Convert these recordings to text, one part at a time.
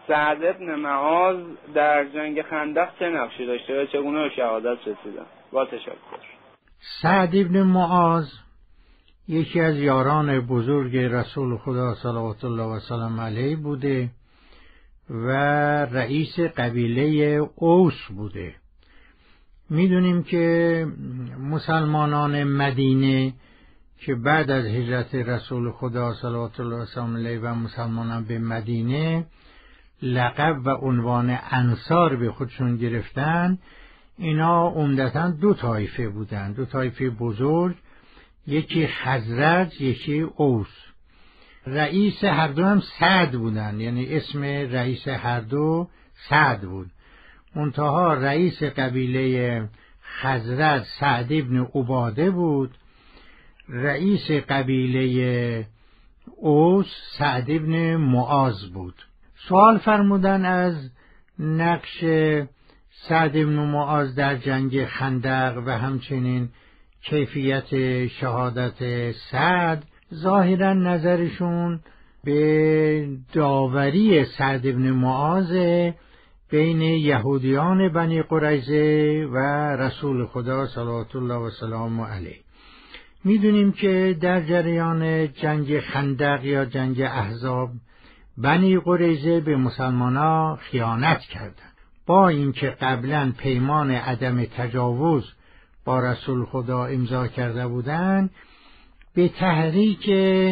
سعد بن معاذ در جنگ خندق چه نقشی داشته و چگونه به شهادت رسیدن؟ با تشکر. سعد بن معاذ یکی از یاران بزرگ رسول خدا صلوات الله و سلام علیه بوده و رئیس قبیله اوس بوده. میدونیم که مسلمانان مدینه که بعد از هجرت رسول خدا صلوات الله و سلام علیه و مسلمانان به مدینه لقب و عنوان انصار به خودشون گرفتن، اینا عمدتاً دو طایفه بودن، دو طایفه بزرگ، یکی خزرج یکی اوس. رئیس هر دو هم سعد بودن، یعنی اسم رئیس هر دو سعد بود. منتها رئیس قبیله خزرج سعد ابن عباده بود، رئیس قبیله اوس سعد ابن معاذ بود. سوال فرمودن از نقش سعد ابن معاذ در جنگ خندق و همچنین کیفیت شهادت سعد. ظاهرا نظرشون به داوری سعد ابن معاذ بین یهودیان بنی قریظه و رسول خدا صلوات الله و سلام علیه. میدونیم که در جریان جنگ خندق یا جنگ احزاب بنی قریظه به مسلمانان خیانت کردند، با اینکه قبلا پیمان عدم تجاوز با رسول خدا امضا کرده بودند. به تحریک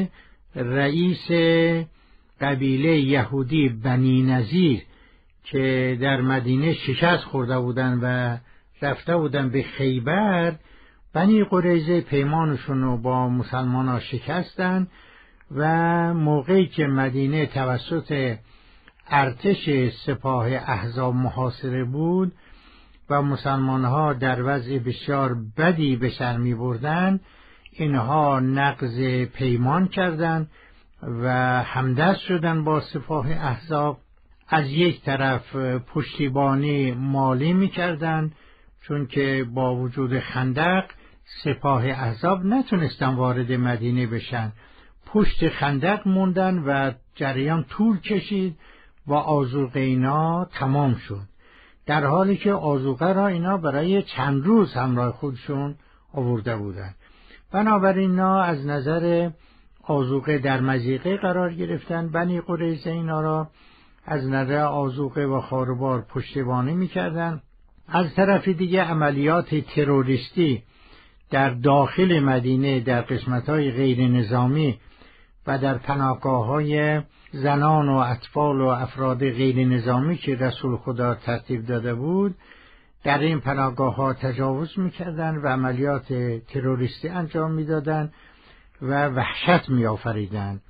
رئیس قبیله یهودی بنی نظیر که در مدینه شکست خورده بودند و رفته بودند به خیبر، بنی قریظه پیمانشون رو با مسلمانان شکستند و موقعی که مدینه توسط ارتش سپاه احزاب محاصره بود و مسلمان‌ها در وضع بسیار بدی به سر می‌بردند، اینها نقض پیمان کردند و همدست شدند با سپاه احزاب. از یک طرف پشتیبانی مالی می‌کردند، چون که با وجود خندق سپاه احزاب نتونستن وارد مدینه بشن، پشت خندق موندن و جریان طول کشید و آذوقه اینا تمام شد، در حالی که آذوقه را اینا برای چند روز همراه خودشون آورده بودند. بنابراین اینا از نظر آذوقه در مضیقه قرار گرفتن. بنی قریظه اینا را از نظر آذوقه و خاربار پشتیبانی میکردن. از طرف دیگه عملیات تروریستی در داخل مدینه در قسمت‌های غیر نظامی و در پناهگاه‌های زنان و اطفال و افراد غیر نظامی که رسول خدا ترتیب داده بود، در این پناهگاه‌ها تجاوز می‌کردند و عملیات تروریستی انجام می‌دادند و وحشت می‌آفریدند.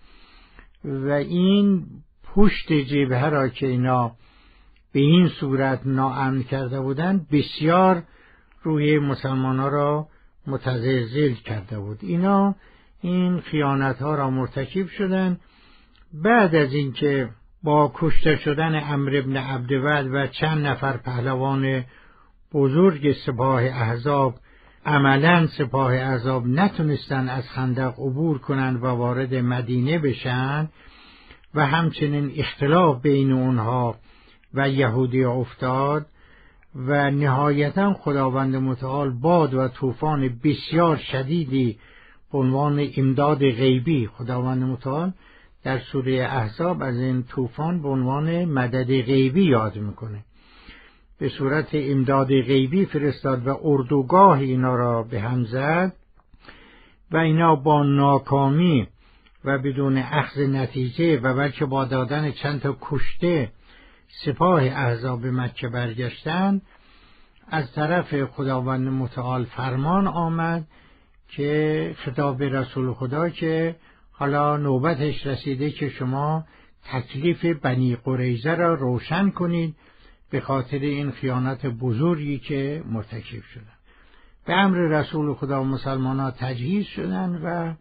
و این پشت جبهه را که اینا به این صورت ناامن کرده بودند، بسیار روی مسلمان‌ها را متزلزل کرده بود. اینا این خیانت‌ها را مرتکب شدند. بعد از اینکه با کشته شدن عمرو بن عبدود و چند نفر پهلوان بزرگ سپاه احزاب، عملاً سپاه احزاب نتونستن از خندق عبور کنند و وارد مدینه بشن و همچنین اختلاف بین اونها و یهودی افتاد و نهایتاً خداوند متعال باد و طوفان بسیار شدیدی به عنوان امداد غیبی، خداوند متعال در سوره احزاب از این طوفان به عنوان مدد غیبی یاد میکنه، به صورت امداد غیبی فرستاد و اردوگاه اینا را به هم زد و اینا با ناکامی و بدون اخذ نتیجه و بلکه با دادن چند تا کشته سپاه احزاب به مکه برگشتند. از طرف خداوند متعال فرمان آمد که خطاب رسول خدا که حالا نوبتش رسیده که شما تکلیف بنی قریظه را روشن کنید به خاطر این خیانت بزرگی که مرتکب شدند. به امر رسول خدا مسلمانان تجهیز شدند و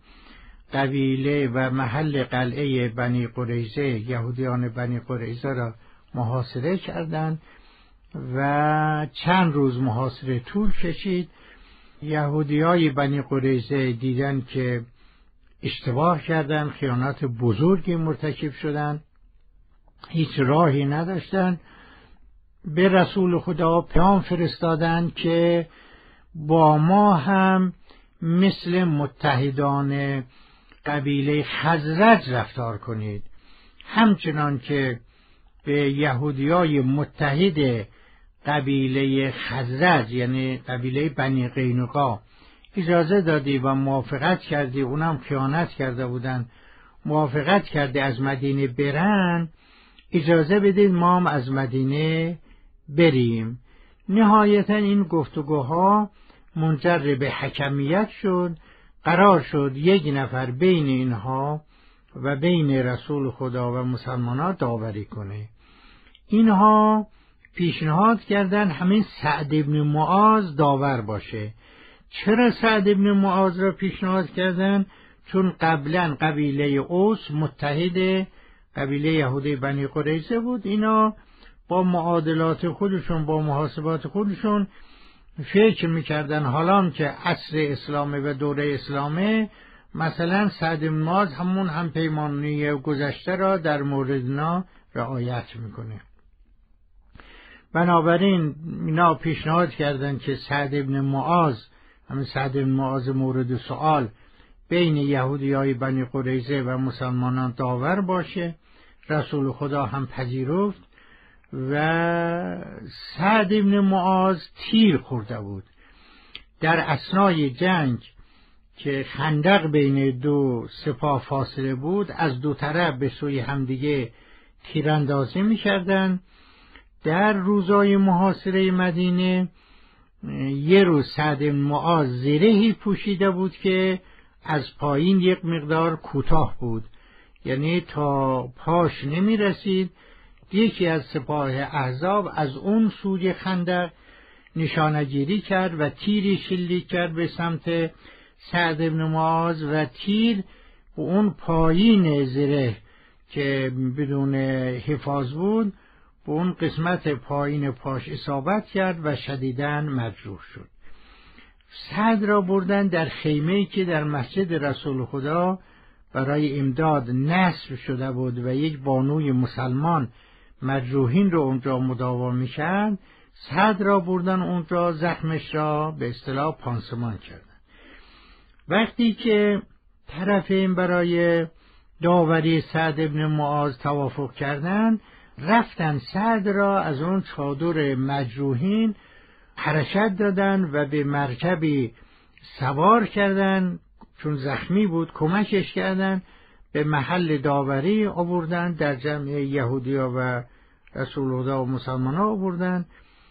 قبیله و محل قلعه بنی قریظه، یهودیان بنی قریظه را محاصره کردند و چند روز محاصره طول کشید. یهودیای بنی قریظه دیدن که اشتباه کردند، خیانت بزرگی مرتکب شدند هیچ راهی نداشتن، به رسول خدا پیام فرستادند که با ما هم مثل متحدان قبیله خزرج رفتار کنید، همچنان که به یهودیای متحد قبیله خزرج یعنی قبیله بنی قینقاع اجازه دادی و موافقت کردی، اونم خیانت کرده بودن، موافقت کرده از مدینه برن، اجازه بدید ما هم از مدینه بریم. نهایتا این گفتگوها منجر به حکمیت شد، قرار شد یک نفر بین اینها و بین رسول خدا و مسلمانان داوری کنه. اینها پیشنهاد کردن همین سعد ابن معاذ داور باشه. چرا سعد ابن معاذ را پیشنهاد کردن؟ چون قبلا قبیله اوس متحد قبیله یهودی بنی قریظه بود. اینا با معادلات خودشون، با محاسبات خودشون فکر میکردن حالا که عصر اسلامه و دوره اسلامه، مثلا سعد بن معاذ همون هم پیمانی گذشته را در موردنا رعایت میکنه. بنابراین اینا پیشنهاد کردن که سعد بن معاذ، همین سعد بن معاذ مورد سؤال، بین یهودیای بنی قریظه و مسلمانان داور باشه. رسول خدا هم پذیرفت و سعد بن معاذ تیر خورده بود. در اثنای جنگ که خندق بین دو سپاه فاصله بود، از دو طرف به سوی همدیگه تیراندازی می‌کردند. در روزای محاصره مدینه یه روز سعد بن معاذ زرهی پوشیده بود که از پایین یک مقدار کوتاه بود، یعنی تا پاش نمی رسید. یکی از سپاه احزاب از اون سوی خندق نشانگیری کرد و تیری شلیک کرد به سمت سعد بن معاذ و تیر به اون پایین زره که بدون حفاظ بود به اون قسمت پایین پاش اصابت کرد و شدیداً مجروح شد. سعد را بردن در خیمه‌ای که در مسجد رسول خدا برای امداد نصب شده بود و یک بانوی مسلمان مجروحین رو اونجا مداوا می‌کرد. سعد را بردن اونجا، زخمش را به اصطلاح پانسمان کردن. وقتی که طرفین برای داوری سعد بن معاذ توافق کردند، رفتن سعد را از اون چادر مجروحین حرکت دادن و به مرکبی سوار کردن، چون زخمی بود کمکش کردن، به محل داوری آوردن، در جمع یهودیا و رسول خدا و مسلمانان آوردن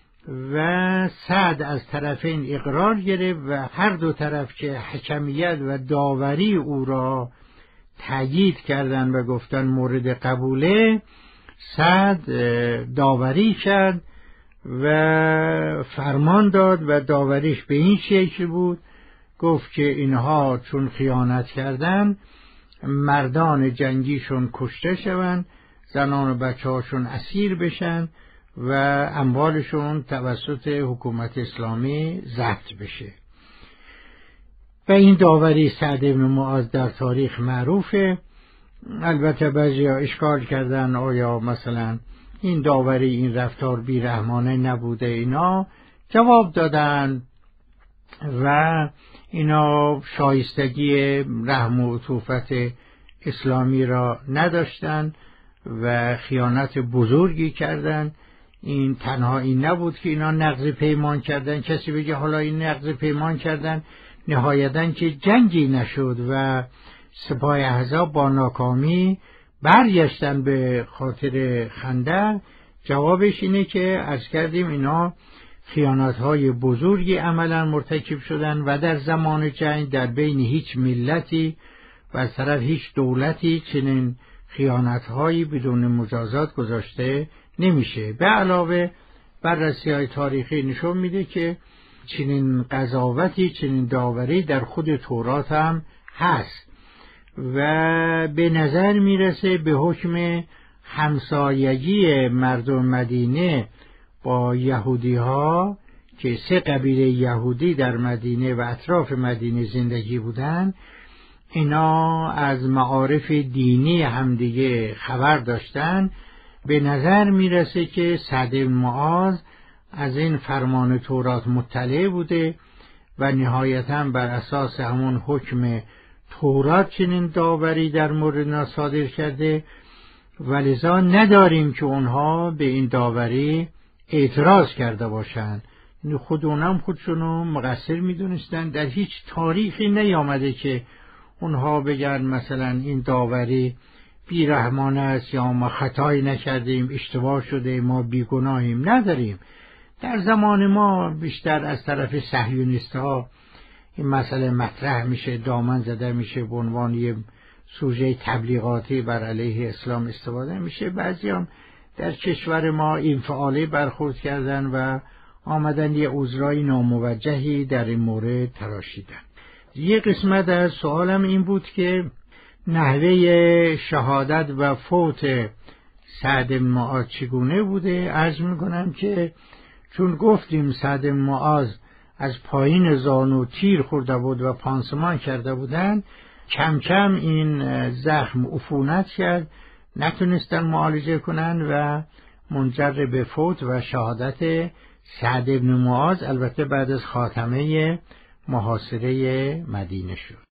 و سعد از طرفین اقرار گرفت و هر دو طرف که حکمیت و داوری او را تأیید کردند و گفتن مورد قبوله، سعد داوری کرد و فرمان داد و داوریش به این شکل بود، گفت که اینها چون خیانت کردن مردان جنگیشون کشته شوند، زنان و بچه هاشون اسیر بشن و اموالشون توسط حکومت اسلامی ضبط بشه. و این داوری سعد بن معاذ در تاریخ معروفه. البته بعضیا اشکال کردن آیا مثلا این داوری، این رفتار بیرحمانه نبوده؟ اینا جواب دادن و اینا شایستگی رحم و عطوفت اسلامی را نداشتن و خیانت بزرگی کردن. این تنها این نبود که اینا نقض پیمان کردن، کسی بگه حالا این نقض پیمان کردن، نهایتاً که جنگی نشد و سپاه احزاب با ناکامی برگشتن به خاطر خندق. جوابش اینه که عرض کردیم اینا خیانت‌های بزرگی عملاً مرتکب شدن و در زمان جنگ در بین هیچ ملتی و از طرف هیچ دولتی چنین خیانت‌هایی بدون مجازات گذاشته نمیشه. به علاوه بررسی‌های تاریخی نشون میده که چنین قضاوتی، چنین داوری در خود تورات هم هست و به نظر میرسه به حکم همسایگی مردم مدینه با یهودی ها که 3 قبیله یهودی در مدینه و اطراف مدینه زندگی بودن، اینا از معارف دینی همدیگه خبر داشتن به نظر میرسه که سعد بن معاذ از این فرمان تورات مطلع بوده و نهایتاً بر اساس همون حکم تورات چنین داوری در مورد صادر کرده و لذا نداریم که اونها به این داوری اعتراض کرده باشند. خود اونم خودشونو مقصر میدونستن. در هیچ تاریخی نیامده که اونها بگن مثلا این داوری بیرحمانه است یا ما خطایی نکردیم، اشتباه شده، ما بیگناهیم. نداریم. در زمان ما بیشتر از طرف صهیونیست‌ها این مسئله مطرح میشه، دامن زده میشه، به عنوان یه سوژه تبلیغاتی بر علیه اسلام استفاده میشه. بعضیان در کشور ما انفعالی برخورد کردن و آمدن یه عذرای ناموجهی در این مورد تراشیدن. یه قسمت از سوالم این بود که نحوه شهادت و فوت سعد بن معاذ چگونه بوده؟ عرض میکنم که چون گفتیم سعد بن معاذ از پایین زانو تیر خورده بود و پانسمان کرده بودند، کم کم این زخم عفونت کرد، نتونستن معالجه کنن و منجر به فوت و شهادت سعد بن معاذ البته بعد از خاتمه محاصره مدینه شد.